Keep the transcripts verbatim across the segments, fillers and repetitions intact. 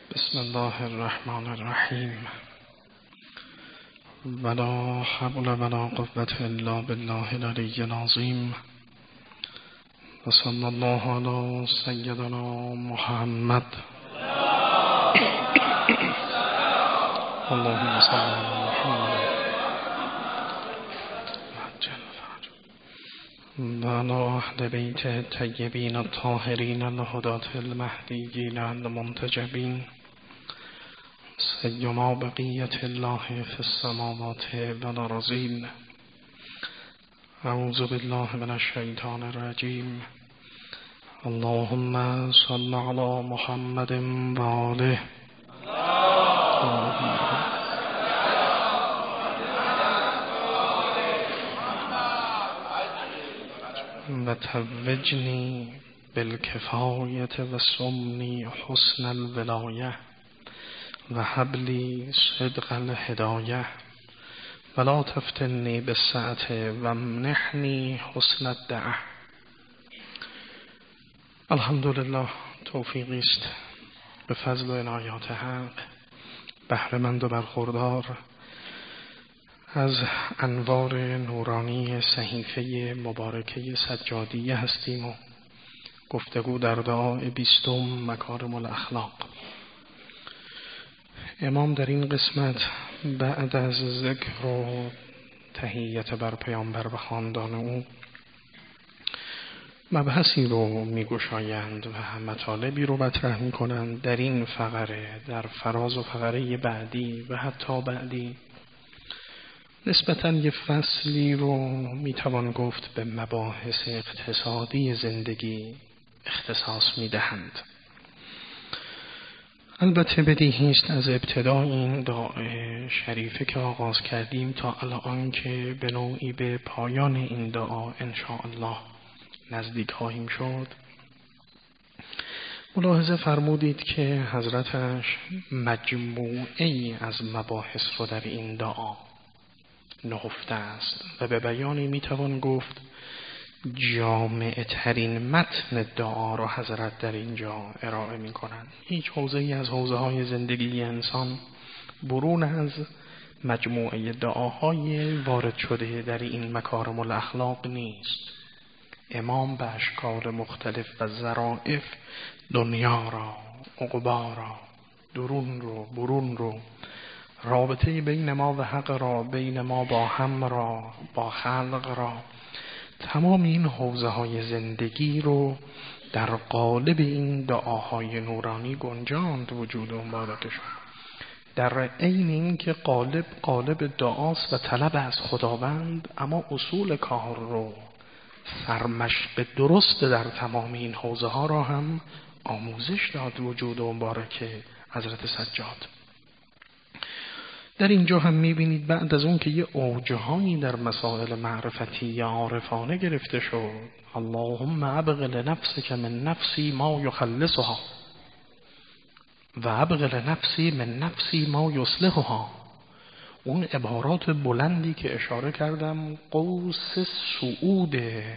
بسم الله الرحمن الرحیم. ولا حول ولا قوة الا بالله العلی العظیم. و صلی الله علی سیدنا محمد. اللهم صل علی محمد و علی اهل بیت الطیبین الطاهرین الهداة المهدیین المنتجبین سیما بقیت الله فی السماوات والارضین. اعوذ بالله من الشیطان الرجیم. اللهم صل علی محمد و آله. و توجنی بالکفایت و سمنی حسن الولایه و حبلی صدق الهدایه ولا تفتنی بالسعة و امنحنی حسن الدعه. الحمدلله، توفیقی است به فضل و عنایات حق بهره‌مند و برخوردار از انوار نورانی صحیفه مبارکه سجادیه هستیم و گفتگو در دعای بیستم مکارم الاخلاق. امام در این قسمت بعد از ذکر و تحیت بر پیامبر و خاندان او مبحثی رو میگشایند و مطالبی رو مطرح میکنند. در این فقره، در فراز و فقره بعدی و حتی بعدی نسبتاً یه فصلی رو میتوان گفت به مباحث اقتصادی زندگی اختصاص میدهند. البته بدیهی است از ابتدا این دعای شریفه که آغاز کردیم تا الان که به نوعی به پایان این دعا انشاءالله نزدیک خواهیم شد، ملاحظه فرمودید که حضرتش مجموعه ای از مباحث رو در این دعا نهفته است و به بیانی میتوان گفت جامع ترین متن دعا را حضرت در اینجا ارائه می کنند. هیچ حوزه ای از حوزه های زندگی انسان برون از مجموعه دعاهای وارد شده در این مکارم الاخلاق نیست. امام به اشکال مختلف و ظرائف دنیا را، عقبا را، درون رو، برون رو، رابطه بین ما و حق را، بین ما با هم را، با خلق را، تمام این حوزه های زندگی رو در قالب این دعاهای نورانی گنجاند وجود و مبارکشون. در عین این که قالب قالب دعاست و طلب از خداوند، اما اصول کار رو سرمشق درست در تمام این حوزه ها را هم آموزش داد وجود و مبارک حضرت سجاد. در اینجا هم میبینید بعد از اون که یه اوجهایی در مسائل معرفتی یا عارفانه گرفته شد، اللهم ابغ لنفسک من نفسی ما یخلصها و ابغ لنفسی من نفسی ما یصلحها، اون عبارات بلندی که اشاره کردم قوس صعود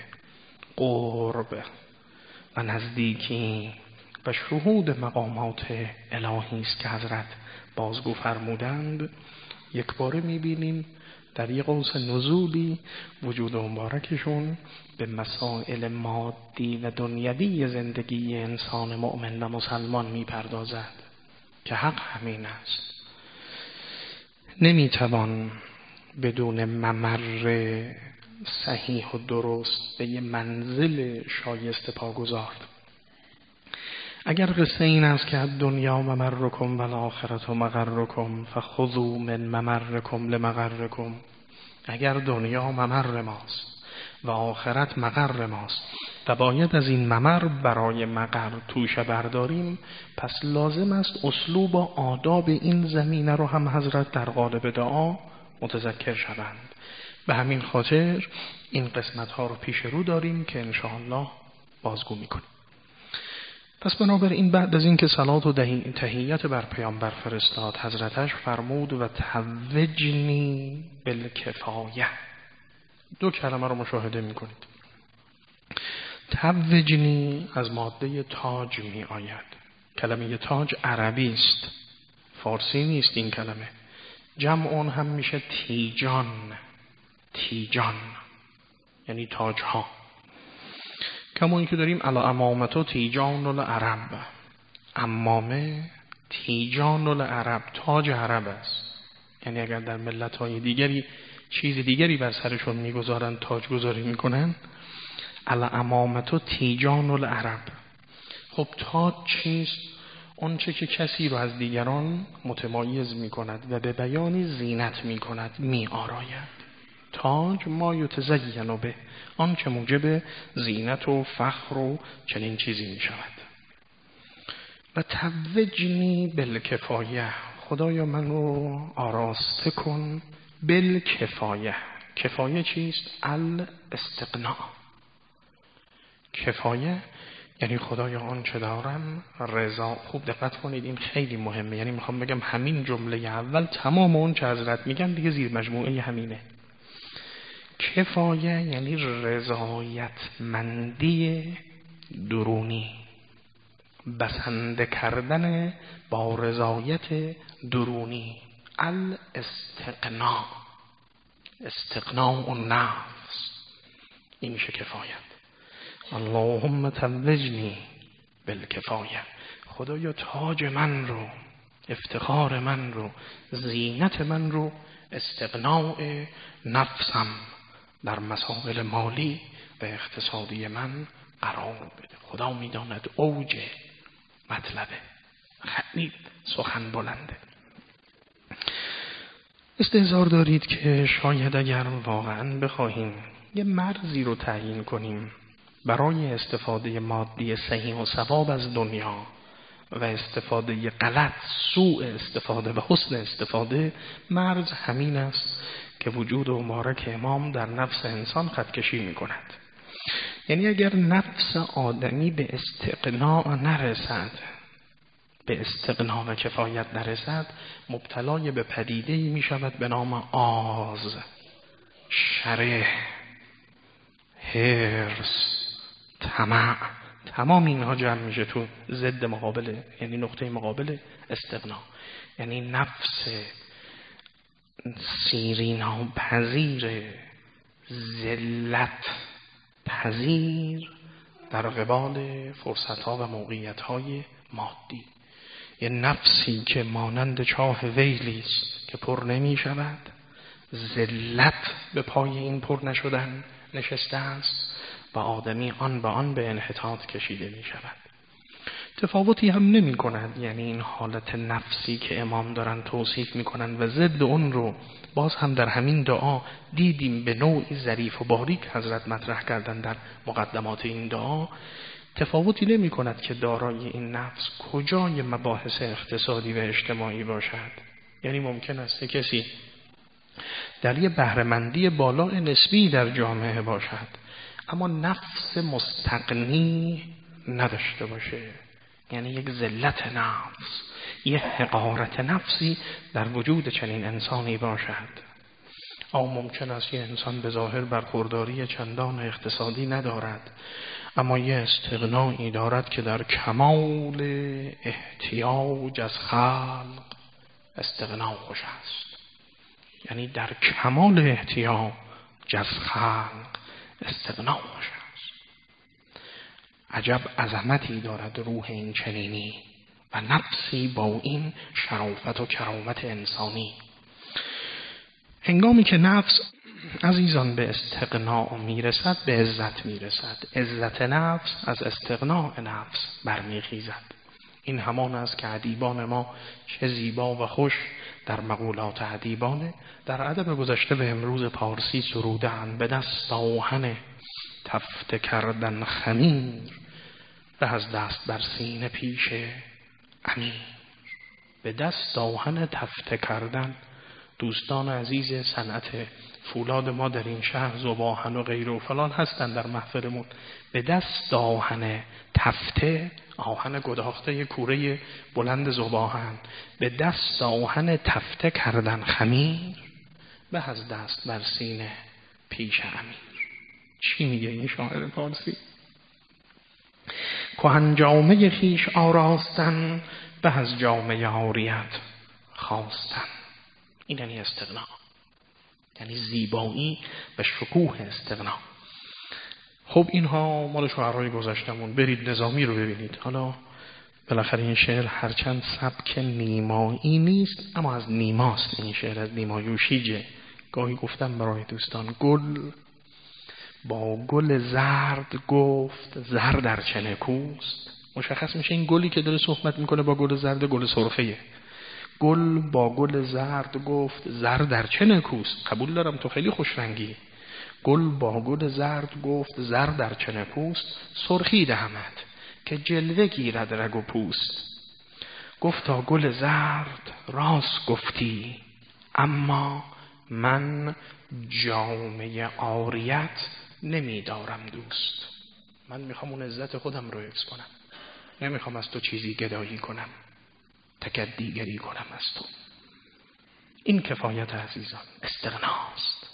قرب و نزدیکی و شهود مقامات الهی است که حضرت بازگو فرمودند، یک باره میبینیم در یک قوس نزولی وجود مبارکشون به مسائل مادی و دنیوی زندگی انسان مؤمن و مسلمان میپردازد که حق همین است. نمیتوان بدون ممر صحیح و درست به یه منزل شایسته پا گذارد. اگر قصه این است که دنیا ممرکم و الاخرت مغرکم فخذوا من ممرکم لمغرکم، اگر دنیا ممر ماست و آخرت مغر ماست و باید از این ممر برای مغر توشه برداریم، پس لازم است اسلوب و آداب این زمینه رو هم حضرت در قالب دعا متذکر شوند. به همین خاطر این قسمت ها رو پیش رو داریم که انشاءالله بازگو میکنیم. پس بنابراین بعد از این که صلات و تحیت بر پیامبر فرستاد، حضرتش فرمود و توجنی بالکفایه. دو کلمه رو مشاهده میکنید. توجنی از ماده تاج می آید کلمه تاج عربی است، فارسی نیست این کلمه. جمع اون هم میشه تیجان. تیجان یعنی تاج ها. کما این که داریم علا امامتو تیجان العرب، امامه تیجان العرب تاج عرب است. یعنی اگر در ملت های دیگری چیز دیگری بر سرشون میگذارن، تاج گذاری میکنن، علا امامتو تیجان العرب. خب تاج چیست؟ اون چه که کسی رو از دیگران متمایز میکند و به بیانی زینت میکند، میآراید. تاج ما یتزین به، آن که موجب زینت و فخر و چنین چیزی میشود. و توجنی بالکفایه، خدایا من رو آراسته کن. بالکفایه، کفایه چیست؟ الاستغناء. کفایه یعنی خدایا آن چه دارم رضا. خوب دقت کنید، این خیلی مهمه. یعنی میخوام بگم همین جمله اول تمام اون چه حضرت میگن دیگه زیر مجموعه همینه. کفایه یعنی رضایتمندی درونی، بسنده کردن با رضایت درونی. الاستغناء، استغناء النفس، این میشه کفایت. اللهم توجنی بالکفایه، خدایا تاج من رو، افتخار من رو، زینت من رو، استغناء نفسم در مسائل مالی و اقتصادی من قرار بده. خدا میداند اوج مطلبه، خیلی سخن بلنده. استحضار دارید که شاید اگر واقعا بخواهیم یه مرزی رو تعیین کنیم برای استفاده مادی صحیح و ثواب از دنیا و استفاده غلط، سوء استفاده و حسن استفاده، مرز همین است که وجود مبارک امام در نفس انسان خط کشی می کند. یعنی اگر نفس آدمی به استغناء نرسد، به استغنا و کفایت نرسد، مبتلای به پدیده‌ای می شود به نام آز، شره، حرص، طمع. تمام اینها جمع میشه تو ضد مقابل، یعنی نقطه مقابل استغنا. یعنی نفس سیرینا پذیر، ذلت پذیر در قبال فرصت‌ها و موقعیت‌های مادی. یه نفسی که مانند چاه ویلی است که پر نمی شود، ذلت به پای این پر نشدن نشسته است و آدمی آن به آن به انحطاط کشیده می شود. تفاوتی هم نمی کند. یعنی این حالت نفسی که امام دارن توصیف می کنند و ضد اون رو باز هم در همین دعا دیدیم به نوعی ظریف و باریک حضرت مطرح کردن در مقدمات این دعا. تفاوتی نمی کند که دارای این نفس کجای مباحث اقتصادی و اجتماعی باشد. یعنی ممکن است کسی در یه بهره‌مندی بالا نسبی در جامعه باشد اما نفس مستغنی نداشته باشه. یعنی یک ذلت نفس، یه حقارت نفسی در وجود چنین انسانی باشد. او ممکن است یه انسان به ظاهر برخورداری چندان اقتصادی ندارد اما یه استغنایی دارد که در کمال احتیاج از خلق استغنا خوش است. یعنی در کمال احتیاج از خلق استغنا خوش است. عجب عظمتی دارد روح این چنینی و نفسی با این شرافت و کرامت انسانی. هنگامی که نفس عزیزان به استغنا میرسد به عزت میرسد. عزت نفس از استغنا نفس برمیخیزد. این همان است که ادیبان ما چه زیبا و خوش در مقولات ادیبانه در ادب گذشته به امروز پارسی سروده‌اند: به دست آهن تفته کردن خمیر، به از دست بر سینه پیش امیر. به دست آهن تفته کردن. دوستان عزیز صنعت فولاد ما در این شهر ذوب‌آهن و غیر و فلان هستن در محفلمون. به دست آهن تفته، آهن گداخته کوره بلند ذوب‌آهن، به دست آهن تفته کردن خمیر، به از دست بر سینه پیش امیر. چی میگه این شاعر پارسی؟ کهن جامه خویش آراستن به از جامه عاریت خواستن. این یعنی استغنا، یعنی زیبایی و شکوه استغنا. خب اینها مال شعرهای گذشتمون. برید نظامی رو ببینید. حالا بالاخره این شعر هرچند سبک نیمایی نیست اما از نیماست. این شعر از نیمایوشیجه. گاهی گفتم برای دوستان گل با گل زرد گفت زر در چه نکوست. مشخص میشه این گلی که داره صحبت میکنه با گل زرد گل سرخیه. گل با گل زرد گفت زر در چه نکوست. قبول دارم تو خیلی خوش رنگی. گل با گل زرد گفت زر در چه نکوست. سرخی دهمت که جلوه گیرد رگ و پوست. گفتا گل زرد راست گفتی اما من جامه عاریت نمیدارم دوست. من میخوام اون عزت خودم رو حفظ کنم، نمیخوام از تو چیزی گدایی کنم، تکدیگری کنم از تو. این کفایت عزیزان استغناست.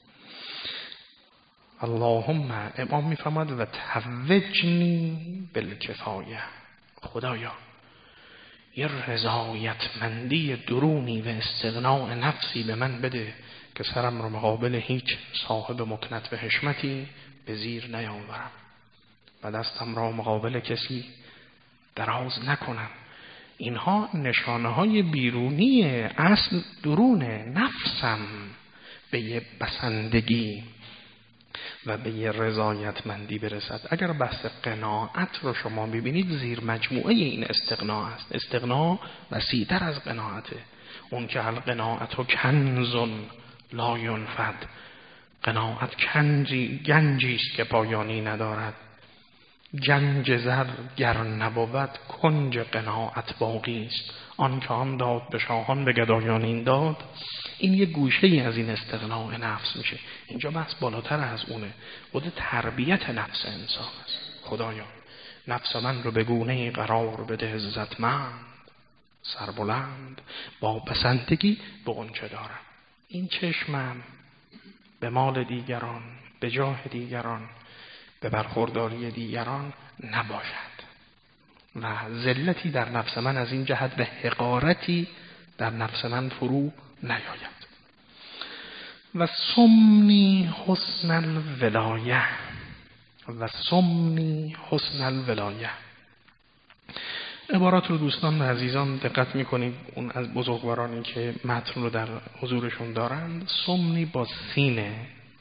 اللهم امام میفرماد و توجنی بالکفایه. خدایا یه رضایتمندی درونی و استغناء نفسی به من بده که سرم رو مقابل هیچ صاحب مکنت و حشمتی به زیر نیاورم و دستم را مقابل کسی دراز نکنم. اینها نشانه های بیرونی اصل درون نفسم به یه بسندگی و به یه رضایتمندی برسد. اگر بحث قناعت رو شما ببینید زیر مجموعه این استغنا است. استغنا وسیع‌تر از قناعته. اون که القناعت و کنزون لا ینفد. قناعت کنجی گنجی است که پایانی ندارد. گنج زر گر نبود کنج قناعت باقی است. آن که آن داد به شاهان به گدایان این داد. این یه گوشه ای از این استغناء نفس میشه. اینجا بحث بالاتر از اونه. خود تربیت نفس انسان است. خدایا نفس من رو به گونه قرار بده عزتمند سربلند با بسندگی به اون چه دارم. این چشمم به مال دیگران، به جاه دیگران، به برخورداری دیگران نباشد و ذلتی در نفس من از این جهت و حقارتی در نفس من فرو نیاید. و سمنی حسن الولایه و سمنی حسن الولایه. عبارات رو دوستان و عزیزان دقت میکنید. اون از بزرگوارانی که متن رو در حضورشون دارند، سمنی با سینه،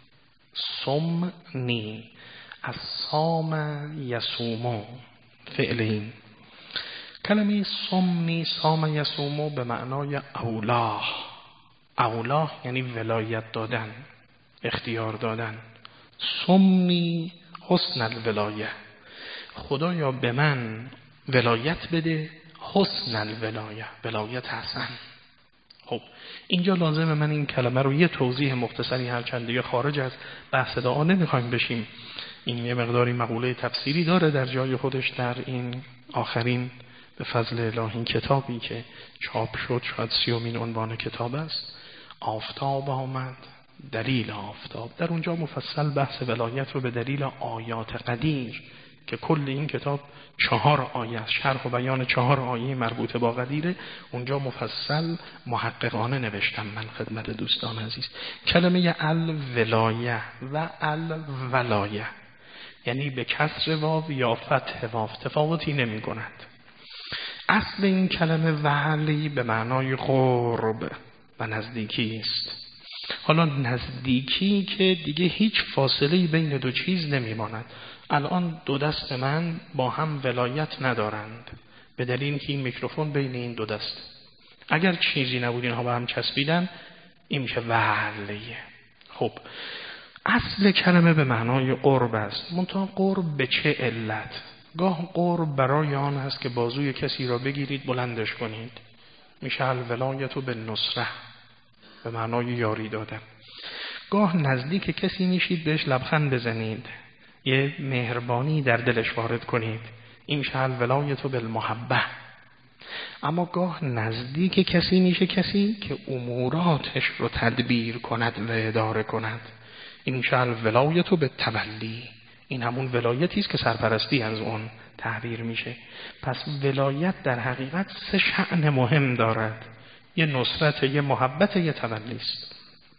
سمنی از سام یسومو فعل این کلمه سمنی سام یسومو به معنای اولاه. اولاه یعنی ولایت دادن، اختیار دادن. سمنی حسن الولایه. خدایا به من ولایت بده حسن الولایه، ولایت حسن. خب اینجا لازمه من این کلمه رو یه توضیح مختصری هرچند دیگه خارج از بحث دعا نمیخوایم بشیم. این یه مقداری مقوله تفسیری داره در جای خودش در این آخرین به فضل الهی کتابی که چاپ شد، شاید سیومین عنوان کتاب است. آفتاب آمد دلیل آفتاب. در اونجا مفصل بحث ولایت رو به دلیل آیات قدیر که کل این کتاب چهار آیه شرح و بیان چهار آیه مربوط با قدیره، اونجا مفصل محققانه نوشتم من خدمت دوستان عزیز. کلمه الولایه و الولایه یعنی به کسر واو یا فتح واو تفاوتی نمی کند. اصل این کلمه ولی به معنای قرب و نزدیکی است. حالا نزدیکی که دیگه هیچ فاصله‌ای بین دو چیز نمیماند. الان دو دست من با هم ولایت ندارند به دلیل که این میکروفون بین این دو دست. اگر چیزی نبود اینها با هم چسبیدن این میشه ولیه. خب اصل کلمه به معنای قرب است. منتها قرب به چه علت؟ گاه قرب برای آن است که بازوی کسی را بگیرید بلندش کنید، میشه الولایت به نصره، به معنای یاری دادن. گاه نزدیک کسی میشید بهش لبخند بزنید، یه مهربانی در دلش وارد کنید، این میشه الولایت بالمحبه. اما گاه نزدیک کسی میشه کسی که اموراتش رو تدبیر کند و اداره کند، این میشه الولایت بالتولی. این همون ولایتی است که سرپرستی از اون تعبیر میشه. پس ولایت در حقیقت سه شأن مهم دارد: یه نصرت، یه محبت، یه تولی است.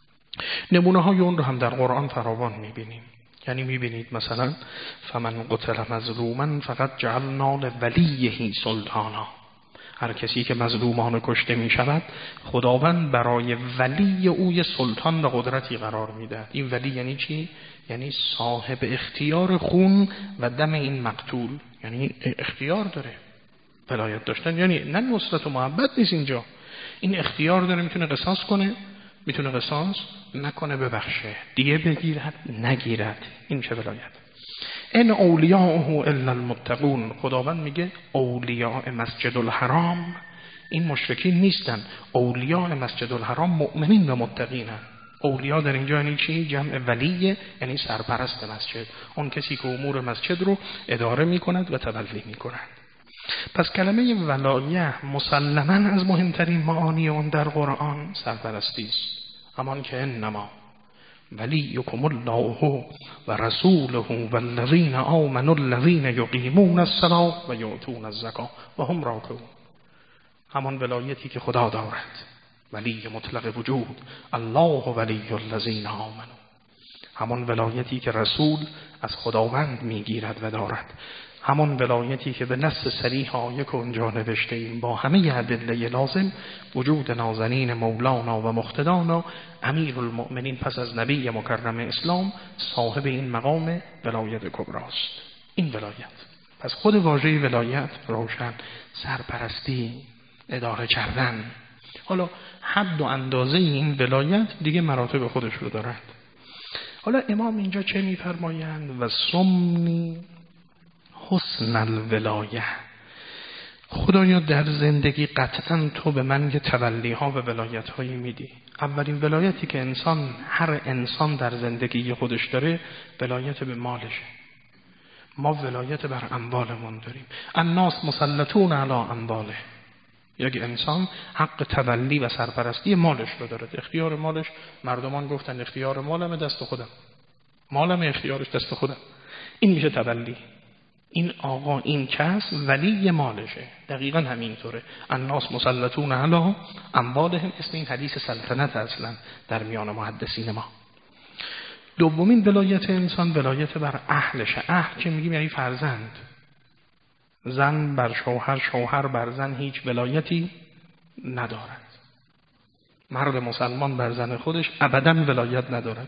نمونه های اون رو هم در قرآن فراوان میبینیم. یعنی میبینید مثلا فمن قتل مظلوما فقط جعلنا لولیه سلطانا، هر کسی که مظلومان کشته میشود خداوند برای ولی او یه سلطان و قدرتی قرار میده. این ولی یعنی چی؟ یعنی صاحب اختیار خون و دم این مقتول، یعنی اختیار داره. ولایت داشتن یعنی نه نصرت و محبت نیست اینجا، این اختیار داره، میتونه قصاص کنه، میتونه قصاص نکنه، ببخشه، دیگه بگیرد نگیرد. این چه ولایت؟ ان اولیاءه الا المتقون. خداوند میگه اولیاء مسجد الحرام این مشرکین نیستن، اولیاء مسجد الحرام مؤمنین و متقینن. اولیاء در اینجا یعنی چی؟ جمع ولیه، یعنی سرپرست مسجد، اون کسی که امور مسجد رو اداره میکند و تولی میکند. پس کلمه ولایه مسلماً از مهمترین معانی اون در قرآن سرپرستی است. همان که انما ولیکم الله و رسوله والذین آمنوا الذین یقیمون الصلاة و یؤتون الزکاة و هم راکعون. همان ولایتی که خدا دارد، ولی مطلق وجود، الله ولی الذین آمنوا. همان ولایتی که رسول از خداوند میگیرد و دارد، همان ولایتی که به نص صریح آیه که اونجا نوشته ایم با همه ادله لازم وجود نازنین مولانا و مقتدانا امیر المؤمنین پس از نبی مکرم اسلام صاحب این مقام ولایت کبراست. این ولایت. پس خود واژه ولایت روشن، سرپرستی، اداره کردن. حالا حد و اندازه این ولایت دیگه مراتب خودش رو دارد. حالا امام اینجا چه می‌فرمایند؟ و سمنی حسن الولایه. خدایا در زندگی قطعا تو به من یه تولی ها و ولایت هایی میدی. اولین ولایتی که انسان، هر انسان در زندگی خودش داره ولایت به مالشه. ما ولایت بر اموالمون داریم. الناس مسلطون علی امواله. یک انسان حق تولی و سرپرستی مالش رو داره. اختیار مالش، مردمان گفتن اختیار مالم دست خودم، مالم اختیارش دست خودم. این میشه تولی. این آقا، این کس ولی مالشه. دقیقا همینطوره. الناس مسلطون علی اموالهم، اسم این حدیث سلطنت اصلا در میان محدثین ما. دومین ولایت انسان ولایت بر اهلشه. اهل که میگیم یعنی فرزند. زن بر شوهر، شوهر بر زن هیچ ولایتی ندارد. مرد مسلمان بر زن خودش ابداً ولایت ندارد.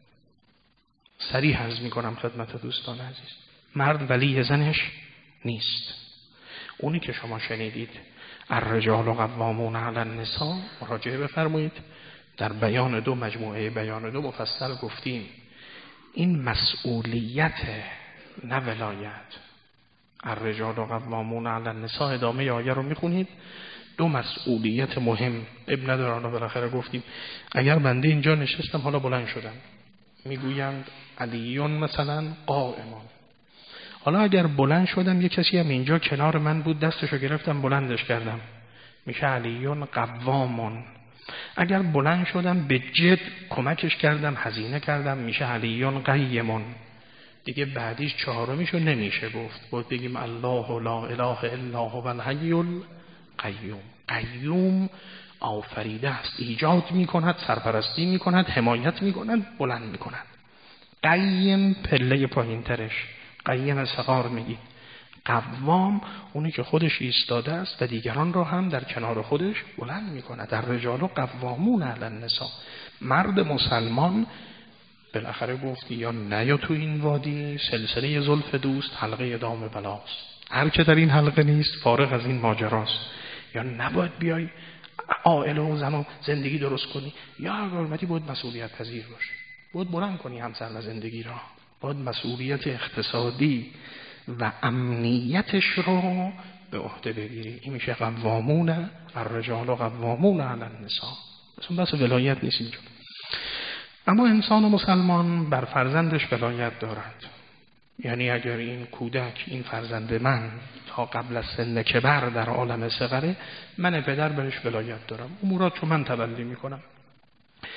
صریح عرض میکنم خدمت دوستان عزیز، مرد ولی زنش نیست. اونی که شما شنیدید الرجال قوامون علی النساء، مراجعه بفرمایید، در بیان دو، مجموعه بیان دو مفصل گفتیم این مسئولیت نه ولایت. الرجال قوامون علی النساء، ادامه آیه رو میخونید، دو مسئولیت مهم. ابن نداره، حالا بالاخره گفتیم اگر بنده اینجا نشستم حالا بلند شدم میگویند علیون مثلا قائمان، حالا اگر بلند شدم یک کسی هم اینجا کنار من بود دستشو گرفتم بلندش کردم میشه علیون قوامون. اگر بلند شدم به جد کمکش کردم، هزینه کردم، میشه علیون قیمون. دیگه بعدیش چهارمیشو نمیشه گفت، باید بگیم الله لا اله الا هو الحی القیوم. قیوم آفریده است، ایجاد میکند، سرپرستی میکند، حمایت میکند، بلند میکند. قیم پله پایین ترش، قیم صغار میگید. قوام اونی که خودش ایستاده است و دیگران را هم در کنار خودش بلند میکند. در رجال قوامون علی النساء. مرد مسلمان بالاخره گفت یا نه یا تو این وادی سلسله زلف دوست حلقه دام بلاست، هر که در این حلقه نیست فارغ از این ماجراست. یا نباید بیای عائله و زن و زندگی درست کنی، یا اگر اومدی باید مسئولیت پذیر باشی، باید بلند کنی همسر و زندگی را، باید مسئولیت اقتصادی و امنیتش رو به عهده بگیری. این میشه قوامون الرجال قوامون علی النساء. اصلا بس ولایت نیست اینجا. اما انسان مسلمان بر فرزندش ولایت دارد. یعنی اگر این کودک، این فرزند من تا قبل از سن کبر در عالم صغره، من پدر برش ولایت دارم، امورات رو من تولی میکنم.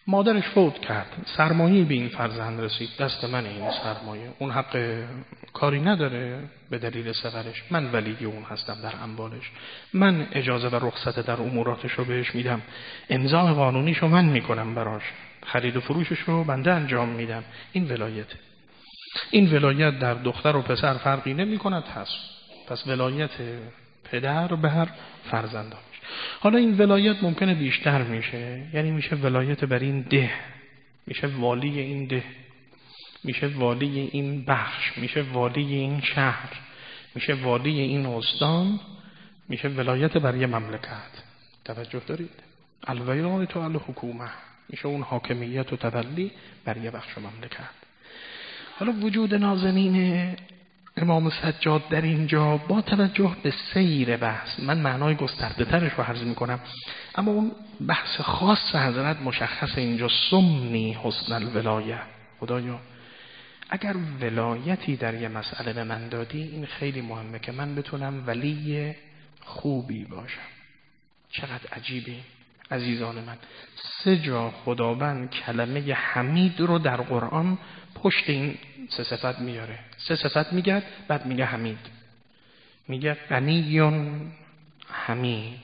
مادرش فوت کرد، سرمایه به این فرزند رسید، دست من این سرمایه، اون حق کاری نداره به دلیل صغرش، من ولی اون هستم در اموالش، من اجازه و رخصت در اموراتش رو بهش میدم، امضای قانونیش رو من میکنم براش، خرید و فروشش رو بنده انجام میدم. این ولایته. این ولایت در دختر و پسر فرقی نمی کند هست. پس ولایت پدر بر فرزندانش. حالا این ولایت ممکنه بیشتر میشه، یعنی میشه ولایت بر این ده، میشه والی این ده، میشه والی این بخش، میشه والی این شهر، میشه والی این استان، میشه ولایت بر یه مملکت. توجه دارید؟ الولایت و الحکومه، میشه اون حاکمیت و تولی بر یه بخش مملکت. حالا وجود نازنین امام سجاد در اینجا با توجه به سیر بحث، من معنای گسترده ترش رو عرض میکنم، اما اون بحث خاص حضرت مشخص اینجا، سمنی حسن الولایه، خدایا اگر ولایتی در یه مسئله به من دادی، این خیلی مهمه که من بتونم ولی خوبی باشم. چقدر عجیبه عزیزان من، سه جا خداوند کلمه حمید رو در قرآن پشت این سه صفت میاره. سه صفت میگه، بعد میگه حمید، میگه غنیون حمید،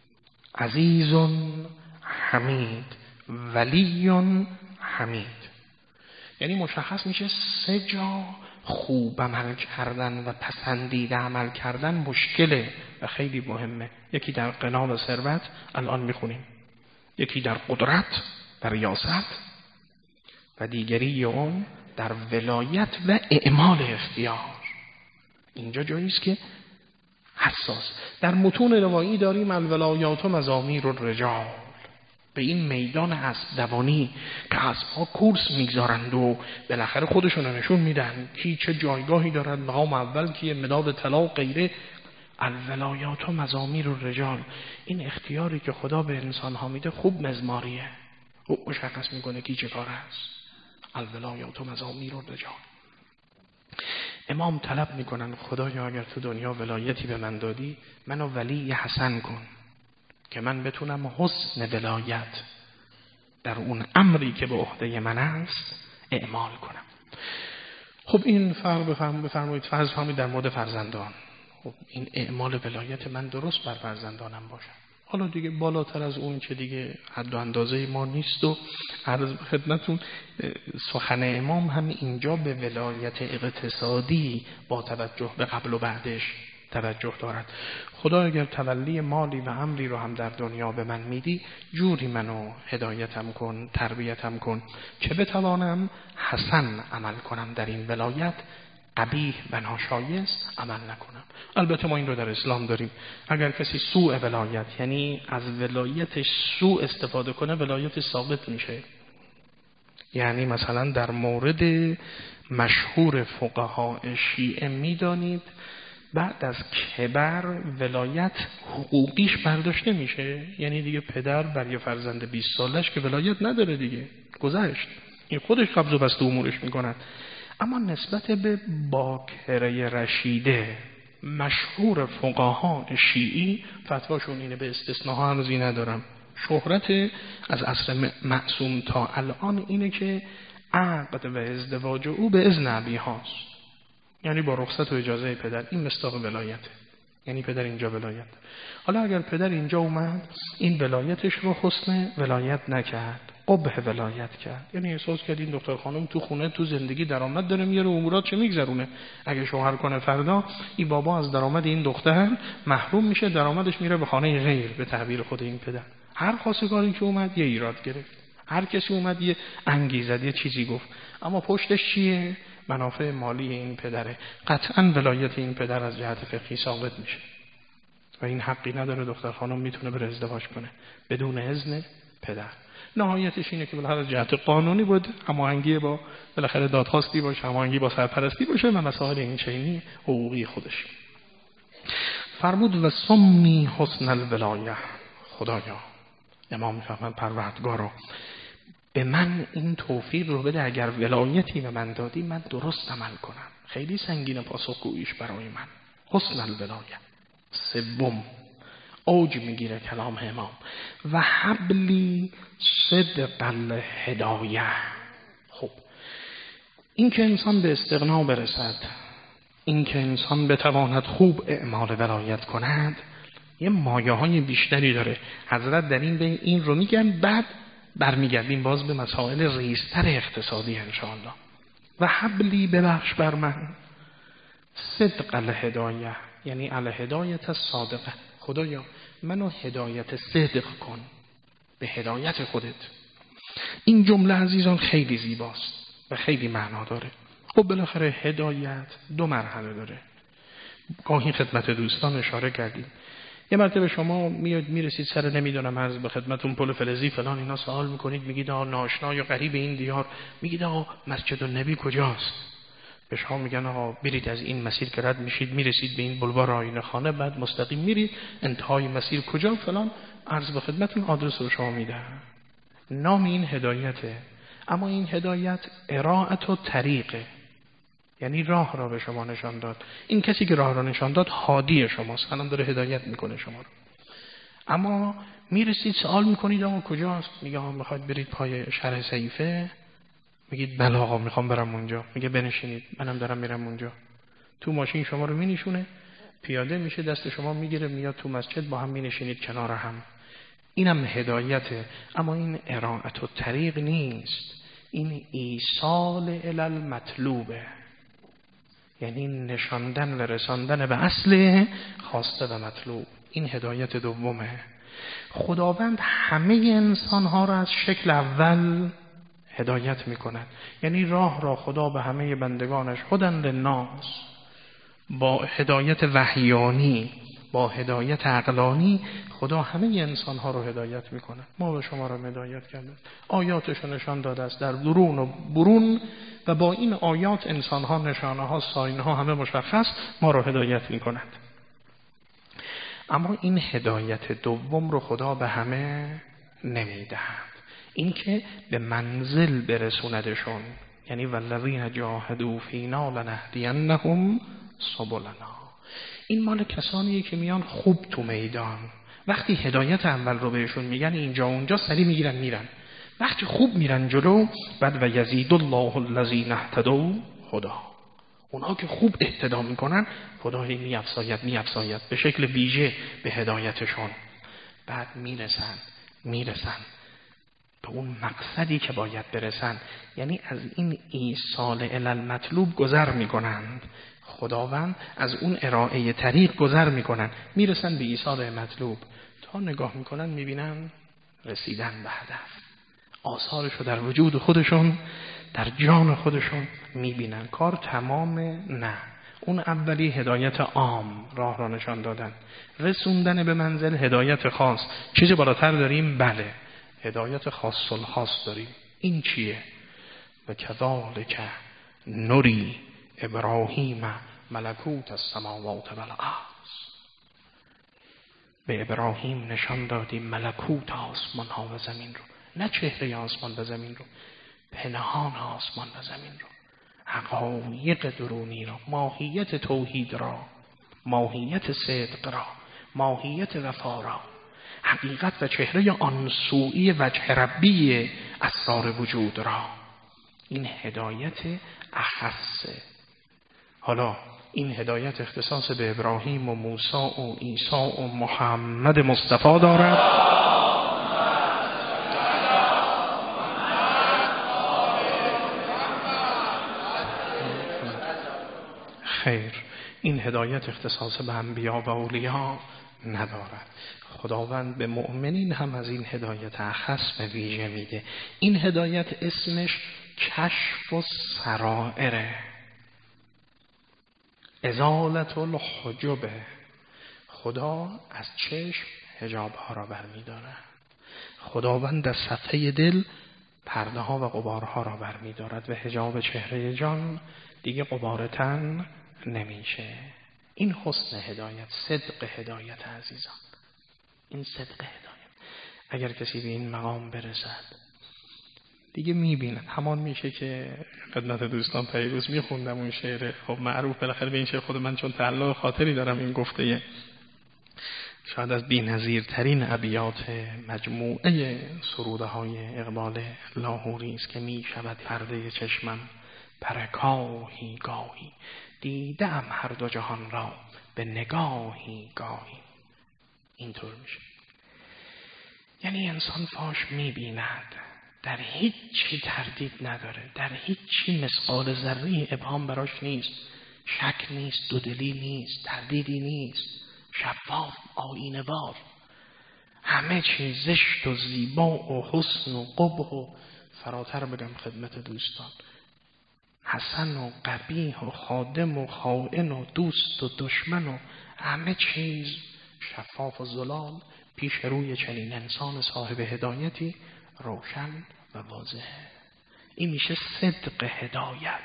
عزیزون حمید، ولیون حمید. یعنی مشخص میشه سه جا خوب عمل کردن و پسندیده عمل کردن مشکله و خیلی مهمه. یکی در غنا و ثروت الان میخونیم، یکی در قدرت و ریاست، و دیگری اون در ولایت و اعمال اختیار. اینجا جایی است که حساس. در متون روایی داریم الولایات و مزامیر الرجال، به این میدان اسب دوانی که اسب‌ها کورس میگذارند و بالاخره خودشون نشون میدن کی چه جایگاهی دارد، مقام اول کیه، مداد طلا و غیره. الولایات و مزامیر الرجال، این اختیاری که خدا به انسان ها میده خوب مزماریه، او مشخص میکنه کی چه کار است. الولایات و مزامیر الرجال. امام طلب میکنن خدایا اگر تو دنیا ولایتی به من دادی، منو ولی حسن کن که من بتونم حسن ولایت در اون امری که به عهده من است اعمال کنم. خب این فرق بفرم بفرمایید فرض فرمایید در مورد فرزندان، خب این اعمال ولایت من درست بر فرزندانم باشه. حالا دیگه بالاتر از اون که دیگه حد و اندازه ما نیست و عرض خدمتون سخن امام هم اینجا به ولایت اقتصادی با توجه به قبل و بعدش توجه دارد. خدا اگر تولی مالی و امری رو هم در دنیا به من میدی، جوری منو هدایتم کن، تربیتم کن که بتوانم حسن عمل کنم در این ولایت، قبیح و ناشایست عمل نکنم. البته ما این رو در اسلام داریم، اگر کسی سوء ولایت، یعنی از ولایتش سوء استفاده کنه، ولایت ثابت میشه. یعنی مثلا در مورد مشهور فقهای شیعه میدانید بعد از کبر ولایت حقوقیش برداشته میشه، یعنی دیگه پدر بر یه فرزند بیست سالش که ولایت نداره دیگه، گذشت، این خودش قبض و بسط امورش میکنن. اما نسبت به باکره رشیده مشهور فقها شیعی فتواشون اینه، به استثناها ارزی ندارم، شهرت از عصر معصوم تا الان اینه که عقد و ازدواج او به اذن ابی هاست، یعنی با رخصت و اجازه پدر. این مصداق ولایته، یعنی پدر اینجا ولایت. حالا اگر پدر اینجا اومد این ولایتش رو حسن ولایت نکرد، قبح ولایت کرد، یعنی احساس کرد این دختر خانم تو خونه تو زندگی درآمد داره میاره، امورات چه میگذرونه، اگه شوهر کنه فردا این بابا از درآمد این دختر محروم میشه، درآمدش میره به خانه غیر، به تعبیر خود این پدر. هر خواستگاری که اومد یه ایراد گرفت، هر کسی اومد یه انگیزه یه چیزی گفت، اما پشتش چیه؟ منافع مالی این پدره. قطعا ولایت این پدر از جهت فقهی ثابت میشه و این حقی نداره دختر خانم میتونه بره ازدواج کنه بدون اذن پدر. نهایتش اینه که بالاخره جهت قانونی بود هماهنگی با بالاخره دادخواستی باشه، هماهنگی با سرپرستی باشه و مسائل این چنینی حقوقی خودش. فرمود و سمی حسن الولایه، خدایا امام میفهمن پروردگارا به من این توفیق رو بده، اگر ولایتی به من دادی من درست عمل کنم. خیلی سنگین پاسخگوییش برای من، حسن الولایه. سوم اوج میگیره کلام امام. و حبلی صدق الهدایه. خب این که انسان به استغنا برسد، این که انسان بتواند خوب اعمال ولایت کند، یه مایه های بیشتری داره. حضرت در این بین این رو میگن، بعد برمیگردیم باز به مسائل ریزتر اقتصادی انشاءالله. و حبلی ببخش بر من صدق الهدایه، یعنی الهدایت الصادقه. خدایا منو هدایت صدق کن به هدایت خودت. این جمله عزیزان خیلی زیباست و خیلی معنا داره. خب بالاخره هدایت دو مرحله داره. گاهی خدمت دوستان اشاره کردیم، یه مرتبه شما میاد میرسید سر نمیدونم عرض به خدمتون پل فلزی فلان اینا، سوال میکنید، میگید آقا ناشنا یا غریب این دیار، میگید آقا مسجد النبی کجاست؟ به شما میگن آقا برید از این مسیر که رد میشید میرسید به این بلوار آینه خانه، بعد مستقیم میرید انتهای مسیر کجا فلان، عرض به خدمتون آدرس رو شما میدن. نام این هدایته. اما این هدایت ارائت و طریقه، یعنی راه را به شما نشان داد. این کسی که راه را نشان داد هادی شماست، الان داره هدایت میکنه شما رو. اما میرسید سوال میکنید آقا کجاست؟ میگه آقا میخواید برید پای شرح صحیفه؟ میگید بله آقا میخوام برم اونجا. میگه بنشینید منم دارم میرم اونجا. تو ماشین شما رو مینشونه، پیاده میشه، دست شما میگیره میاد تو مسجد، با هم مینشینید کنار هم. اینم هدایته. اما این ارائت و طریق نیست، این ایصال الی المطلوبه، یعنی نشاندن و رساندن به اصل خواسته و مطلوب. این هدایت دومه. خداوند همه انسان ها را از شکل اول هدایت میکند، یعنی راه را خدا به همه بندگانش هدی للناس، با هدایت وحیانی، با هدایت عقلانی خدا همه انسان ها رو هدایت میکنه. ما به شما رو هدایت کرده، آیاتش رو نشان داده است در درون و برون، و با این آیات انسان ها نشانه ها ساینه ها همه مشخص ما رو هدایت میکنند. اما این هدایت دوم رو خدا به همه نمیدهد، این که به منزل برسوندشون، یعنی والذین جاهدوا فینا لنهدینهم سبلنا. این مال کسانیه که میان خوب تو میدان، وقتی هدایت اول رو بهشون میگن اینجا اونجا سری میگیرن میرن، وقتی خوب میرن جلو بعد و یزید الله الذین اهتدوا خدا، اونها که خوب اهتدا میکنن خدا میافزاید میافزاید به شکل ویژه به هدایتشون. بعد میرسن میرسن به اون مقصدی که باید برسن، یعنی از این ایصال الی المطلوب گذر میکنند. خداوند از اون ارائه طریق گذر میکنن، میرسن به ایصال مطلوب. تا نگاه میکنن میبینن رسیدن به هدف، آثارشو در وجود خودشون در جان خودشون میبینن. کار تمام نه، اون اولی هدایت عام راه را نشان دادن، رسوندن به منزل هدایت خاص. چیزی بالاتر داریم؟ بله، هدایت خاص الخاص داریم. این چیه؟ و کذالک نری ابراهیم ملکوت السماوات والارض. به ابراهیم نشان دادیم ملکوت آسمان ها و زمین رو، نه چهره آسمان و زمین رو، پنهان آسمان و زمین رو، حقایق درونی را، ماهیت توحید را، ماهیت صدق را، ماهیت وفا را، حقیقت و چهره آنسوئی وجه ربی اسرار وجود را. این هدایت اخصه. حالا این هدایت اختصاص به ابراهیم و موسی و عیسی و محمد مصطفی دارد. خیر، این هدایت اختصاص به انبیا و اولیاء ندارد. خداوند به مؤمنین هم از این هدایت اخص و ویژه میده. این هدایت اسمش کشف و سرائره، ازالت الحجبه. خدا از چشم حجاب ها را برمی دارد. خداوند از صفحه دل پرده ها و غبار ها را برمی دارد و حجاب چهره جان دیگه غبار تن نمیشه. این حسن هدایت، صدق هدایت عزیزان، این صدق هدایت. اگر کسی به این مقام برسد دیگه میبیند. همان میشه که خدمت دوستان پیروز میخوندم اون شعر خب معروف، بالاخره به این شعر خود من چون تعلق خاطری دارم این گفته شاید از بی‌نظیرترین ابیات مجموعه سروده های اقبال لاهوری است که می شود پرده چشمم پرکاهی گاهی، دیدم هر دو جهان را به نگاهی گاهی. اینطور میشه، یعنی انسان فاش می بیند، در هیچ چی تردید نداره، در هیچ چی مثقال ذره ابهام براش نیست، شک نیست، دودلی نیست، تردیدی نیست، شفاف، آینه وار، همه چیز زشت و زیبا و حسن و قبح و فراتر بگم خدمت دوستان، حسن و قبیح و خادم و خائن و دوست و دشمن و همه چیز شفاف و زلال پیش روی چنین انسان صاحب هدایتی روشن و واضح. این میشه صدق هدایت.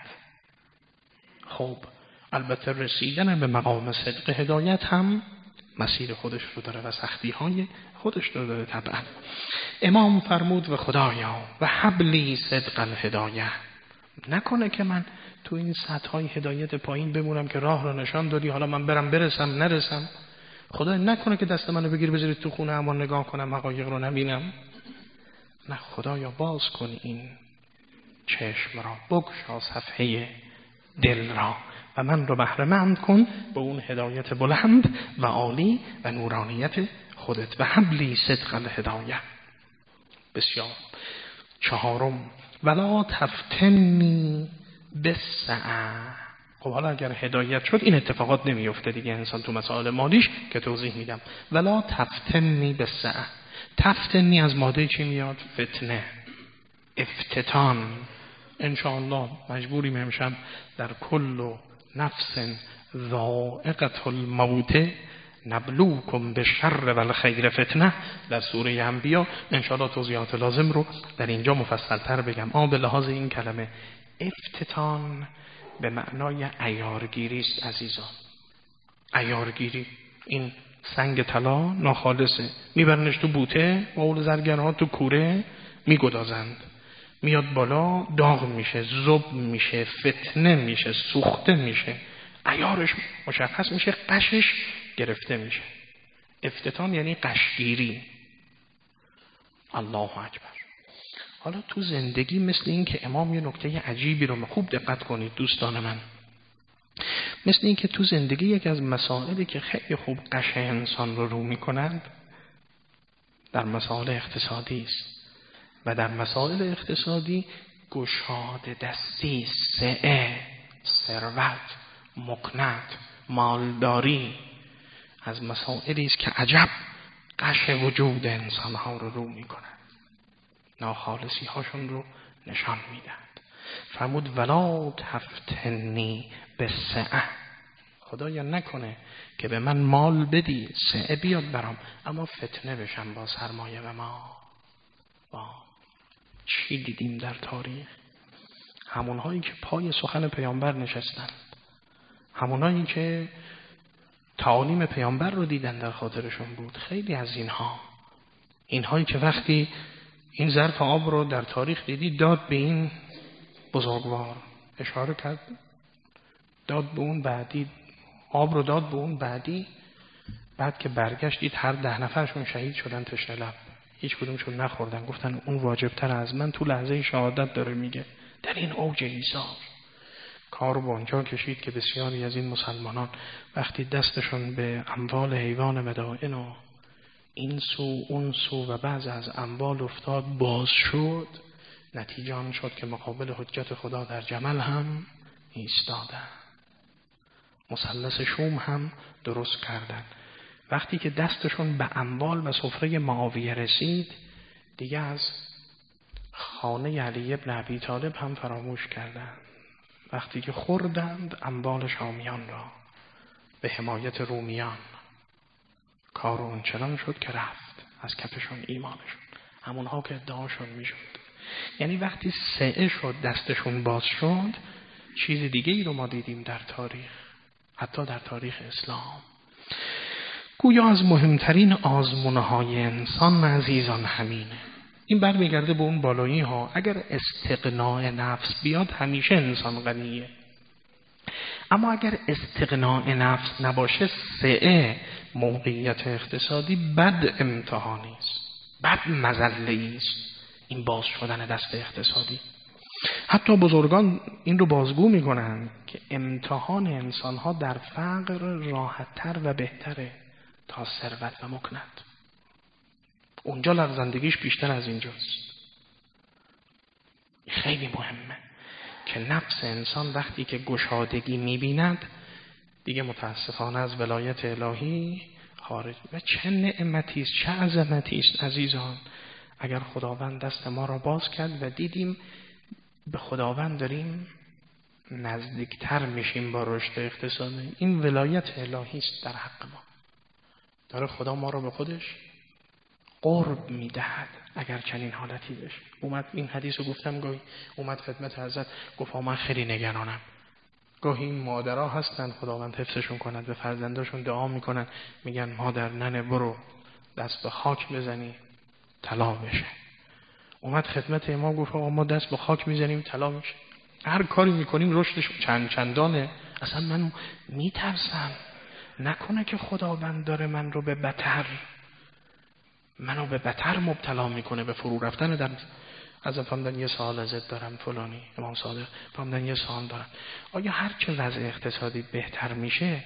خب البته رسیدن به مقام صدق هدایت هم مسیر خودش رو داره و سختی های خودش رو داره طبعا. امام فرمود و خدایا و حبلی صدق الهدایه، نکنه که من تو این سطح های هدایت پایین بمونم که راه رو نشان دادی، حالا من برم برسم نرسم. خدا نکنه که دست منو بگیر بذارید تو خونه اما نگاه کنم حقایق رو نبینم. نه، خدایا باز کن این چشم را، بگشا صفحه دل را و من رو بهره مند کن به اون هدایت بلند و عالی و نورانیت خودت. و حبلی صدق الهدایه. بسیار. چهارم ولا تفتنی بسعه. خب حالا اگر هدایت شد این اتفاقات نمیفته دیگه انسان تو مسائل مالیش که توضیح میدم. ولا تفتنی بسعه. تفتنی از ماده چی میاد؟ فتنه، افتتان. انشاءالله مجبوریم امشب در کل نفس ذائقة الموت نبلوکم بالشر والخیر فتنه در سوره انبیا انشاءالله توضیحات لازم رو در اینجا مفصل تر بگم. اما به لحاظ این کلمه افتتان به معنای عیارگیری است عزیزان. عیارگیری، این سنگ طلا ناخالصه، میبرنش تو بوته و اول زرگرها تو کوره میگدازند، میاد بالا داغ میشه، زب میشه، فتنه میشه، سوخته میشه، عیارش مشخص میشه، قشش گرفته میشه. افتتان یعنی قشگیری. الله اکبر. حالا تو زندگی مثل این که امام یه نکته عجیبی رو خوب دقت کنید دوستان من، مثل این که تو زندگی یک از مسائلی که خیلی خوب قش انسان رو رو میکنند در مسائل اقتصادی است و در مسائل اقتصادی گشاد دستی، سعه، ثروت، مکنت، مالداری از مسائلی است که عجب قش وجود انسانها رو رو میکنند، ناخالصی هاشون رو نشان میدهد. فرمود ولا تفتنی بسعه. خدایا نکنه که به من مال بدی، سعه بیاد برام، اما فتنه بشم با سرمایه و ما. با چی دیدیم در تاریخ؟ همونهایی که پای سخن پیامبر نشستند، همونهایی که تعالیم پیامبر رو دیدن در خاطرشون بود. خیلی از اینها، اینهایی که وقتی این ظرف آب رو در تاریخ دیدی داد به این بزرگوار، اشاره کرد داد به اون بعدی، آب رو داد به اون بعدی، بعد که برگشت دید هر ده نفرشون شهید شدن تشنه لب، هیچ کدومشون نخوردن. گفتن اون واجبتر از من. تو لحظه شهادت داره میگه در این اوج ایثار کار رو به اونجا کشید که بسیاری از این مسلمانان وقتی دستشون به اموال حیوان مدائن و این سو اون سو و بعض از اموال افتاد باز شد، نتیجه آن شد که مقابل حجت خدا در جمل هم ایستادن، مثلث شوم هم درست کردن. وقتی که دستشون به اموال و سفره معاویه رسید دیگه از خانه علی ابن ابی طالب هم فراموش کردند. وقتی که خوردند اموال شامیان را به حمایت رومیان، کار اونچنان شد که رفت از کفشون ایمانشون، همونها که ادعاشون میشد. یعنی وقتی سعه شد دستشون باز شد، چیز دیگه ای رو ما دیدیم در تاریخ، حتی در تاریخ اسلام. گویا از مهمترین آزمونه‌های انسان عزیزان همینه. این برمیگرده به اون بالایی ها. اگر استغناء نفس بیاد همیشه انسان غنیه، اما اگر استغناء نفس نباشه، سعه، موقعیت اقتصادی بد امتحانی است، بد مذله است این باز شدن دست اقتصادی. حتی بزرگان این رو بازگو میکنن که امتحان انسانها در فقر راحتتر و بهتره تا ثروت و مکنت. اونجا لغزندگیش بیشتر از اینجاست. خیلی مهمه که نفس انسان وقتی که گشادگی میبیند دیگه متاسفانه از ولایت الهی خارج. و چه نعمتی است، چه عظمتی است عزیزان، اگر خداوند دست ما را باز کرد و دیدیم به خداوند داریم نزدیکتر میشیم با رشد اقتصادی. این ولایت الهی است در حق ما. داره خدا ما را به خودش قرب میدهد اگر چنین حالتی بشه. اومد این حدیث رو گفتم گاهی، اومد خدمت حضرت گفت من خیلی نگرانم. گاهی این مادرها هستن خداوند حفظشون کند، به فرزنداشون دعا میکنن، میگن مادر ننه برو دست به خاک بزنی طلا بشه. اومد خدمت امام گفت ما دست به خاک میزنیم طلا میشه. هر کاری میکنیم رشدش چند چندانه. اصلا من میترسم نکنه که خداوند داره من رو به بتر منو به بتر مبتلا میکنه، به فرو رفتن در. از فهمدن یه سوال ازت دارم فلانی امام صادق، فهمدن یه سوال دارم، آیا هر چه وضع اقتصادی بهتر میشه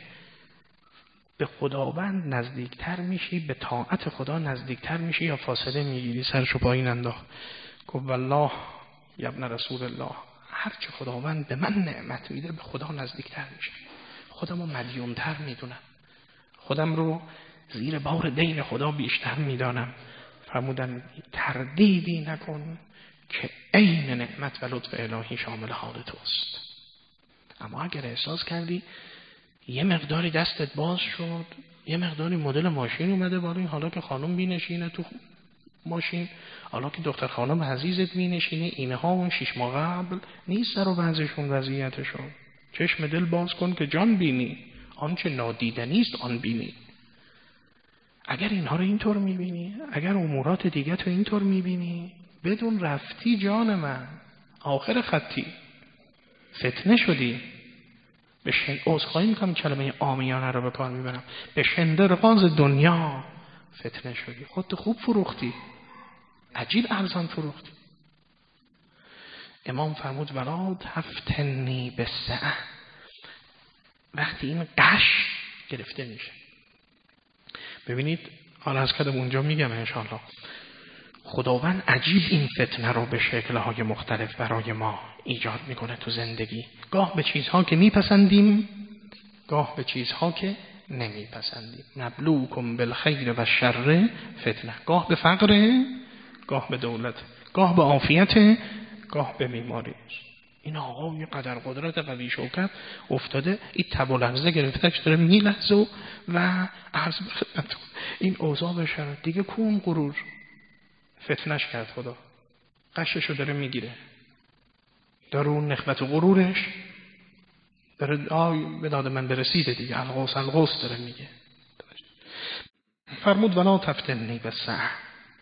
به خداوند نزدیکتر میشی، به طاعت خدا نزدیکتر میشی یا فاصله میگیری؟ سرشو پایین انداخت گفت والله یا ابن رسول الله، هر چه خداوند به من نعمت میده به خدا نزدیکتر میشه. خودمو مدیونتر میدونم، خودم رو زیر بار دین خدا بیشتر میدانم. فرمودن تردیدی نکن که عین نعمت و لطف الهی شامل حال توست. اما اگر احساس کردی یه مقداری دستت باز شد، یه مقداری مدل ماشین اومده بالا، حالا که خانم بینشینه تو ماشین، حالا که دختر خانم عزیزت بینشینه، اینها اون شش ماه قبل نیست سر و وضعشون وضعیتشون. چشم دل باز کن که جان بینی، آنچه نادیدنی است آن بینی. اگر اینها رو اینطور میبینی، اگر امورات دیگه تو اینطور میبینی، بدون رفتی جان من آخر خطی فتنه شدی. به شن... عذرخواهی میکنم کلمه عامیانه رو به کار میبرم، به شندرغاز دنیا فتنه شدی، خودت خوب فروختی، عجیب ارزان فروختی. امام فرمود ولا تفتنی بالسعه، وقتی این قش گرفته میشه. ببینید حالا از کدام اونجا میگم انشاءالله، خداوند عجیب این فتنه رو به شکل‌های مختلف برای ما ایجاد میکنه تو زندگی، گاه به چیزها که میپسندیم، گاه به چیزها که نمیپسندیم. نبلوکم بالخیر و شر فتنه، گاه به فقر، گاه به دولت، گاه به عافیت، گاه به بیماری. این آقا یه قدر قدرت قوی شوکت افتاده، این تب و لرزه گرفتهش داره میلرزه و عرض بخدمتون این اوضاع بشه دیگه کون غرور فتنش کرد خدا، قششو داره میگیره، داره اون نخوت و غرورش داره آی به داد من برسیده دیگه، الغوث الغوث داره میگه. فرمود ولا تفتنی بالسعه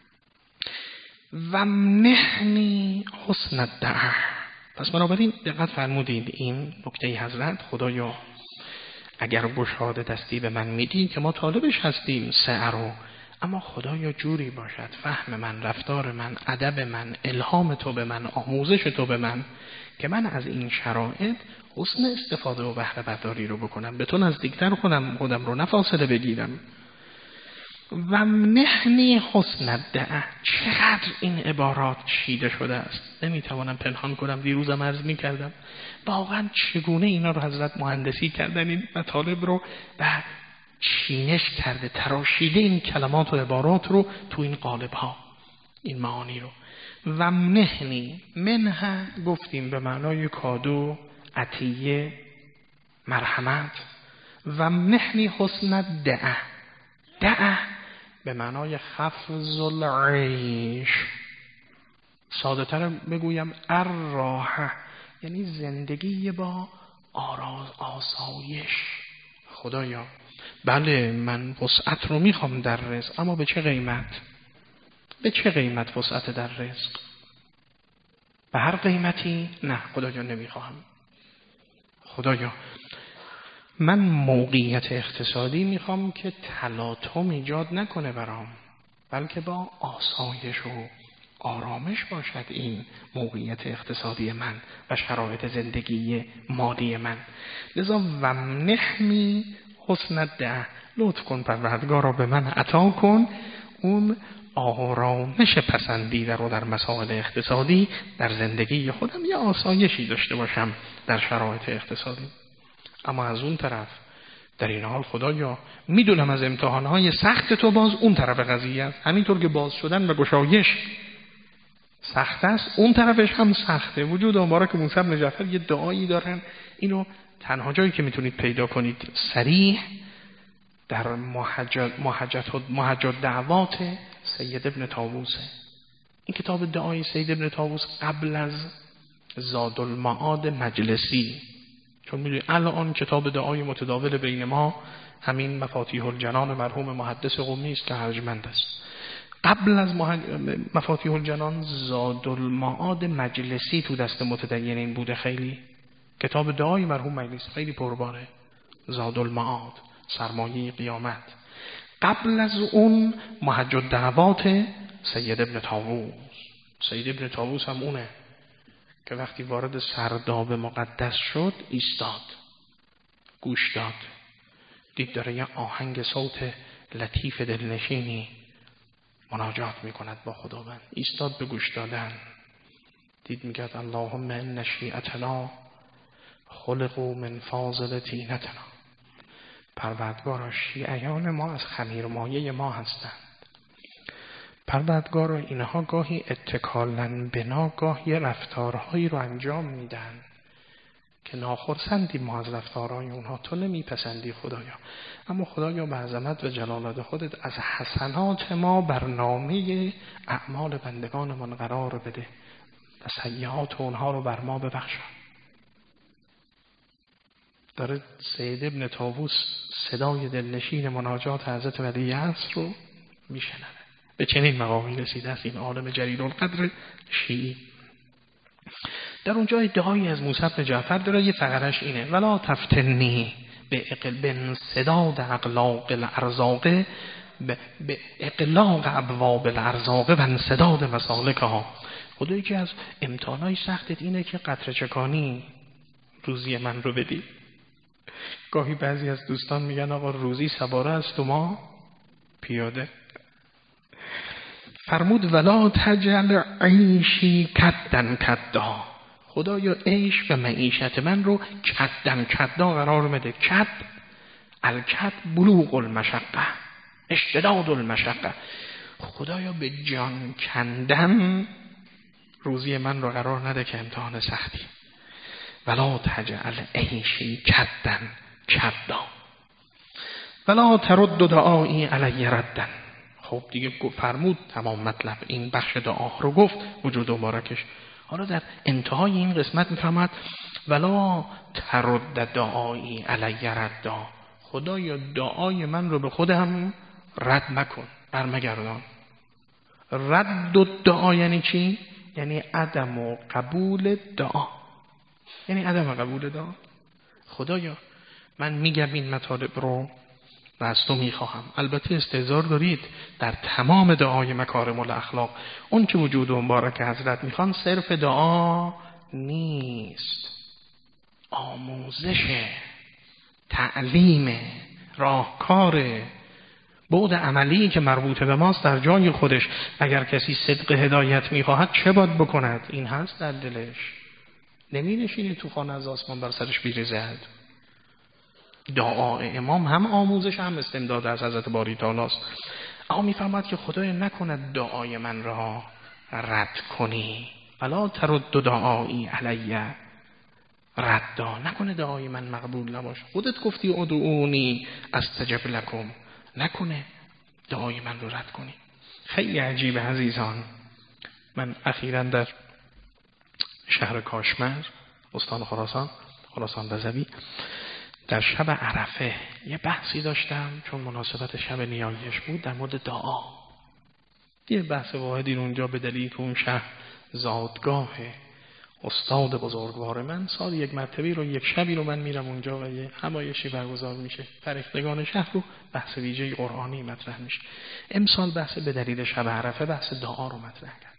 و منحنی حسن الدعه. پس بنابراین دقت فرمودید این نکته حضرت، خدایا اگر گشاده دستی به من میدی که ما طالبش هستیم سعه رو، اما خدایا جوری باشد فهم من، رفتار من، ادب من، الهام تو به من، آموزش تو به من که من از این شرایط حسن استفاده و بهره برداری رو بکنم، به تو نزدیکتر کنم، خودم رو نفاصله بگیرم. و منحنی حسن الدعه، چقدر این عبارات چیده شده است، نمیتوانم پنهان کنم. دیروزم عرض میکردم واقعا چگونه اینا رو حضرت مهندسی کردن، این مطالب رو و چینش کرده، تراشیده این کلمات و عبارات رو تو این قالب ها، این معانی رو. و منحنی، منح گفتیم به معنای کادو، عطیه، مرحمت. و منحنی حسن الدعه، دعه به معنای خفض العیش، ساده تر بگویم الراحه، یعنی زندگی با آراز آسایش. خدایا بله من وسعت رو میخوام در رزق، اما به چه قیمت؟ به چه قیمت وسعت در رزق؟ به هر قیمتی؟ نه خدایا نمیخواهم. خدایا من موقعیت اقتصادی میخوام که تلاطم ایجاد نکنه برام، بلکه با آسایش و آرامش باشد این موقعیت اقتصادی من و شرایط زندگی مادی من. لذا ومنحنی حسن الده، لطف کن پروردگارا به من عطا کن اون آرامش پسندیده رو در مسائل اقتصادی در زندگی خودم، یه آسایشی داشته باشم در شرایط اقتصادی. اما از اون طرف در این حال خدایا میدونم از امتحانهای سخت تو باز اون طرف قضیه است، همینطور که باز شدن و گشایش سخت است اون طرفش هم سخته. وجود مبارک موسی بن جعفر یه دعایی دارن، اینو تنها جایی که میتونید پیدا کنید صریح در محجت دعوات سید ابن طاووسه. این کتاب دعای سید ابن طاووس قبل از زاد المعاد مجلسی، چون میدونید الان کتاب دعای متداول بین ما همین مفاتیح الجنان مرحوم محدث قمی است که ارجمند است. قبل از مفاتیح الجنان زاد المعاد مجلسی تو دست متدینین بوده. خیلی کتاب دعای مرحوم مجلسی خیلی پرباره. زاد المعاد سرمایه قیامت. قبل از اون محجت دعوات سید ابن طاووس. سید ابن طاووس هم اونه که وقتی وارد سرداب مقدس شد ایستاد، گوش داد، دید داره یه آهنگ صوت لطیف دلنشینی مناجات میکند با خداوند، ایستاد به گوش دادن. دید میگه اللهم ان شیعتنا خلقوا من فاضل طینتنا، پروردگارا شیعیان ما از خمیرمایه ما هستند. پروردگارا اینها گاهی اتکالن بنا، گاهی رفتارهایی رو انجام میدن که ناخرسندی ما از رفتارهای اونها، تو نمیپسندی خدایا، اما خدایا به عظمت و جلالت خودت از حسنات ما برنامه اعمال بندگانمان قرار بده و سیئات اونها رو بر ما ببخشا. داره سید ابن طاووس صدای دلنشین مناجات حضرت ولی عصر رو میشنوه. به چنین مقامی رسیده است این عالم جلیل القدر شیعی. در اونجا ادعایی از موسی بن جعفر داره، یه فقرش اینه: ولا تفتنی به انسداد اقلاق الارزاق، به اقلاق ابواب الارزاق و انسداد مسالکها. خدایی که از امتحانای سختت اینه که قطره چکانی روزی من رو بدی. گاهی بعضی از دوستان میگن آقا روزی سواره است و ما پیاده. فرمود ولا تجعل عیشی کدن کدا، خدایا عیش و معیشت من رو کدن کدا قرار بده. کد الکد بلوغ المشقه، اشتداد المشقه. خدایا به جان کندن روزی من رو قرار نده که امتحان سختی. ولا تجعل عیشی کدن کدا ولا ترد دعایی علی ردن. خب دیگه فرمود تمام مطلب این بخش دعا رو گفت وجود مبارکش. حالا در انتهای این قسمت میفرماد ولا ترد دعایی علی ردا، خدایا دعای من رو به خودم رد مکن، برمگردان. رد دعا یعنی چی؟ یعنی عدم و قبول دعا، یعنی عدم قبول دعا. خدایا من میگم این مطالب رو و از تو میخواهم. البته استحضار دارید در تمام دعای مکارم الاخلاق اون که وجود مبارک حضرت میخوان صرف دعا نیست، آموزش، تعلیم، راهکار، بعد عملی که مربوط به ماست در جای خودش. اگر کسی صدق هدایت میخواهد چه باید بکند؟ این هست در دلش. نمی نشینی تو خانه از آسمان بر سرش بیریزد. دعای امام هم آموزش هم استمداد از حضرت باری تعالی است. اما میفرماد که خدای نکند دعای من را رد کنی، ولا ترد دعایی علیه ردا، نکنه دعای من مقبول نباشه. خودت گفتی ادعونی استجب لکم، نکنه دعای من رو رد کنی. خیلی عجیبه عزیزان. من اخیراً در شهر کاشمر استان خراسان خراسان رضوی در شب عرفه یه بحثی داشتم، چون مناسبت شب نیایش بود، در مورد دعا. یه بحث واحدی اونجا به دلیل که اون شهر زادگاهه، استاد بزرگوار من سال یک مرتبه رو یک شبی رو من میرم اونجا و یه همایشی برگزار میشه، فرهیختگان شهر رو بحث ویژه قرآنی مطرح میشه. امسال بحث به دلیل شب عرفه بحث دعا رو مطرح کردم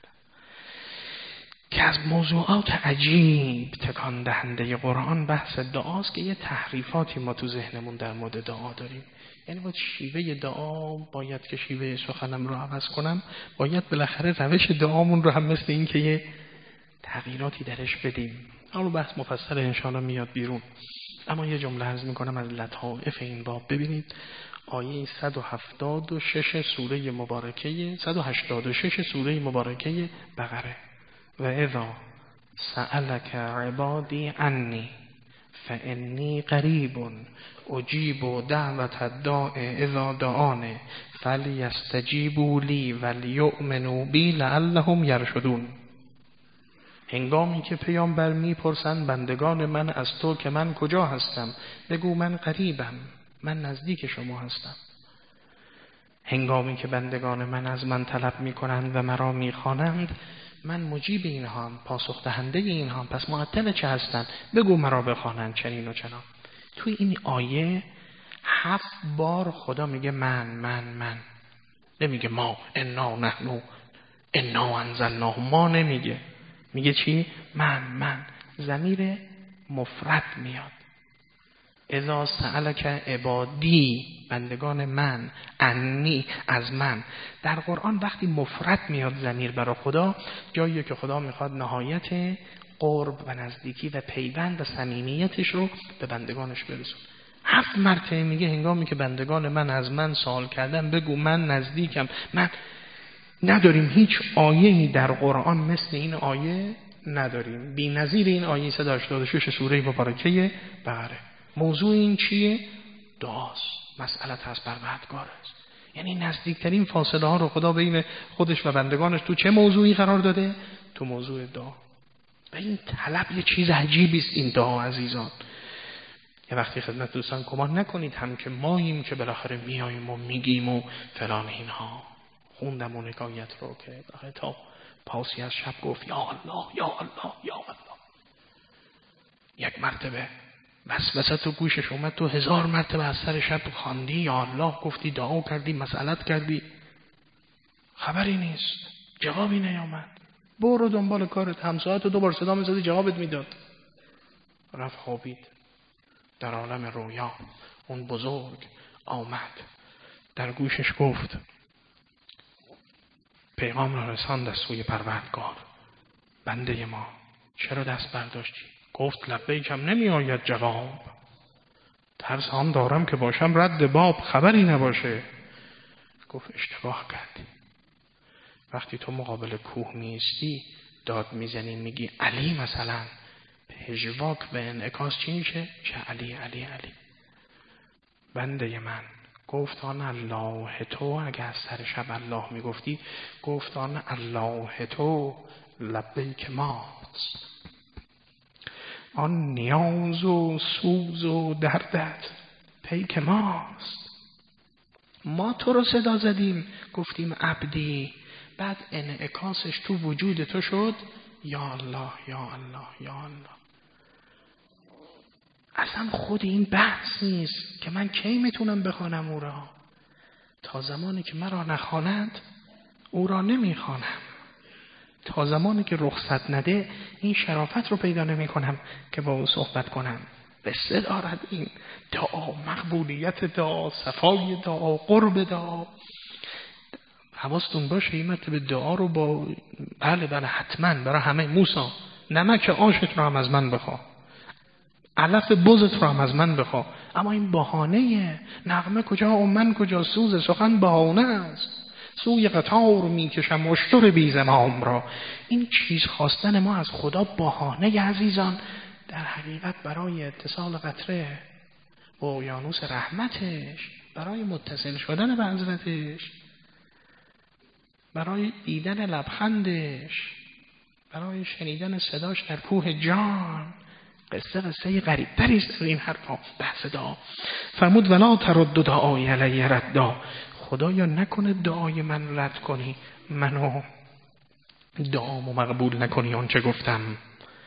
که از موضوعات عجیب تکان دهنده قرآن بحث دعاست که یه تحریفاتی ما تو ذهنمون در مورد دعا داریم. یعنی باید شیوه دعا، باید که شیوه سخنم رو عوض کنم، باید بالاخره روش دعامون رو هم مثل این که یه تغییراتی درش بدیم. حالا بحث مفصل انشاءالله میاد بیرون، اما یه جمله عرض میکنم از لطائف این باب. ببینید آیه صد و هفتاد و شش سوره مبارکه صد و هشتاد و شش سوره مبارکه بقره: و اذا سألك عبادی عنی فانی قریب اجیب دعوت الداع اذا دعان فلیستجیبوا لی ولیؤمنوا بی لعلهم یرشدون. هنگامی که پیامبر میپرسند بندگان من از تو که من کجا هستم، بگو من قریبم، من نزدیک شما هستم. هنگامی که بندگان من از من طلب میکنند و مرا میخوانند، من مجیب اینها هم، پاسخ دهنده اینها هم، پس معطل چه هستند؟ بگو مرا بخوانند چنین و چنان. توی این آیه هفت بار خدا میگه من من من، نمیگه ما، انا نحنو انا انزلناه، ما نمیگه، میگه چی؟ من من. ضمیر مفرد میاد. اذا سألک عبادی، بندگان من، انی، از من. در قرآن وقتی مفرد میاد ضمیر برای خدا، جاییه که خدا میخواد نهایت قرب و نزدیکی و پیوند و صمیمیتش رو به بندگانش برسون. هفت مرتبه میگه هنگامی که بندگان من از من سوال کردن بگو من نزدیکم. من نداریم هیچ آیه‌ای در قرآن مثل این آیه نداریم، بی نظیر این آیه صد و هشتاد و شش سوره مبارکه بقره. موضوع این چیه؟ دعاست، مسئله از پروردگار است. یعنی نزدیکترین فاصله ها رو خدا بین خودش و بندگانش تو چه موضوعی قرار داده؟ تو موضوع دعا. و این طلب یه چیز عجیبی است. این دعا عزیزان، یه وقتی خدمت دوستان کمان نکنید هم که ماییم که بالاخره میاییم و میگیم و فلان اینها. خوندم اون حکایت رو که تا پاسی از شب گفت یا الله یا الله یا الله. یک مرتبه وسوسه تو گوشش اومد، تو هزار مرتبه از سر شب خواندی یا الله، گفتی دعا کردی، مسئلت کردی، خبری نیست، جوابی نیامد. برو دنبال کارت. همسایت رو دوبار صدا میزدی جوابت میداد. رفت خوابید. در عالم رویا اون بزرگ آمد در گوشش گفت پیغام را رساند از سوی پروردگار، بنده ما چرا دست برداشتی؟ گفت لبیکم نمی آید جواب، ترس آن دارم که باشم رد باب، خبری نباشه. گفت اشتباه کردی. وقتی تو مقابل کوه میستی داد میزنی میگی علی مثلا، پژواک به انعکاس چی میشه؟ چه علی علی علی. بنده من گفت آن الله تو، اگه از سر شب الله میگفتی گفت آن الله تو لبیک ماست، آن نیاز و سوز و دردت پیک ماست. ما تو رو صدا زدیم گفتیم عبدی، بعد انعکاسش تو وجود تو شد یا الله یا الله یا الله. اصلا خود این بحث نیست که من کی میتونم بخوانم او را. تا زمانی که مرا نخوانند او را نمیخوانم. تا زمانی که رخصت نده این شرافت رو پیدا نمی کنم که با او صحبت کنم. قصه دارد این دعا، مقبولیت دعا، صفای دعا، قرب دعا. حواستون باشه این مطلب دعا رو با بله بله حتما برای همه. موسی نمک آشت رو هم از من بخوا، علف بزت رو هم از من بخوا. اما این بهانه، نغمه کجا و من کجا، سوز سخن بهانه است. سوی قطار میکشم اشتر بی زمام را. این چیز خواستن ما از خدا بهانه عزیزان در حقیقت برای اتصال قطره با اقیانوس رحمتش، برای متصل شدن به حضرتش، برای دیدن لبخندش، برای شنیدن صداش در کوه جان. قصه قصه غریب تریست این حرفا. بحث دعا فرمود ولا ترد دعای علی ردا، خدایا نکنه دعای من رد کنی، منو دعامو مقبول نکنی. آن چه گفتم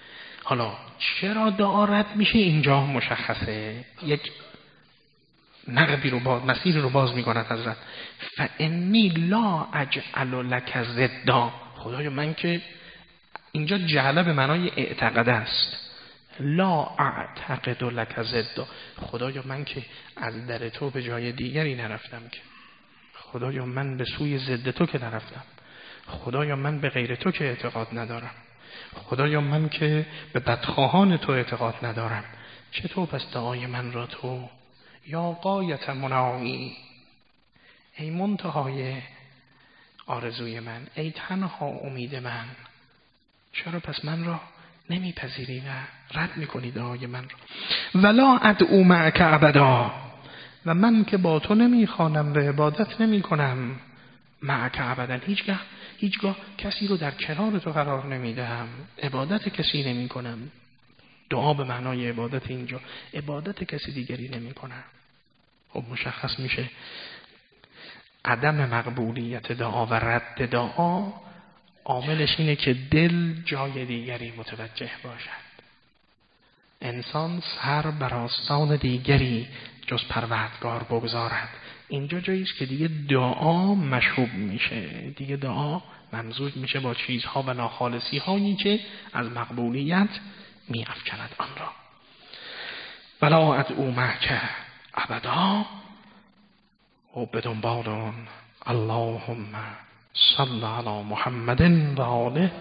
حالا چرا دعا رد میشه اینجا مشخصه. یک نقبی رو باز، مسیر رو باز میکند حضرت. فانی لا اجعل لک ضدا، خدایا من که، اینجا جعل به معنای اعتقاد است، لا اعتقد لک ضدا، خدایا من که از در تو به جای دیگری نرفتم، که خدایا من به سوی ضد تو که نرفتم، خدایا من به غیر تو که اعتقاد ندارم، خدایا من که به بدخواهان تو اعتقاد ندارم. چطور پس دعای من را تو یا غایت منامی، ای منتهای آرزوی من، ای تنها امید من، چرا پس من را نمیپذیری و رد میکنی دعای من را؟ ولا ادعو معک ابدا، و من که با تو نمیخوانم و عبادت نمیکنم، معک ابدا، هیچگاه هیچگاه کسی رو در کنار تو قرار نمیدهم، عبادت کسی نمیکنم. دعا به معنای عبادت اینجا، عبادت کسی دیگری نمیکنم. خب مشخص میشه عدم مقبولیت دعا و رد دعا عاملش اینه که دل جای دیگری متوجه باشد، انسان سر بر آستان دیگری جز پروردگار بگذارد. اینجا جایی است که دیگه دعا مشوب میشه، دیگه دعا ممزوج میشه با چیزها و ناخالصی هایی که از مقبولیت می افکند آن را. ولا ادعو معک ابدا، و به دنبال اون اللهم صل علی محمد و آله.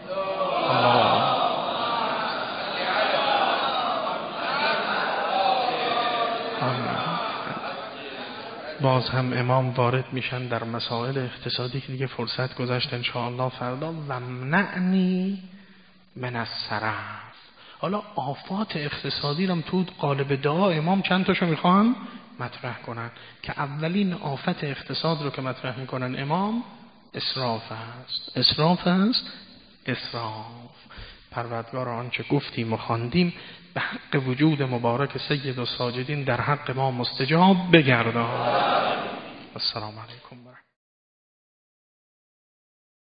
باز هم امام وارد میشن در مسائل اقتصادی که دیگه فرصت گذشت، ان شاء الله فردا. و منعنی من الصرف. حالا آفات اقتصادی رو تو قالب دعا امام چند تاشو میخوان مطرح کنن، که اولین آفت اقتصاد رو که مطرح میکنن امام اسراف است. اسراف است اسراف. پروردگار آنچه گفتیم و خواندیم به حق وجود مبارک سید الساجدین در حق ما مستجاب بگردان. السلام علیکم.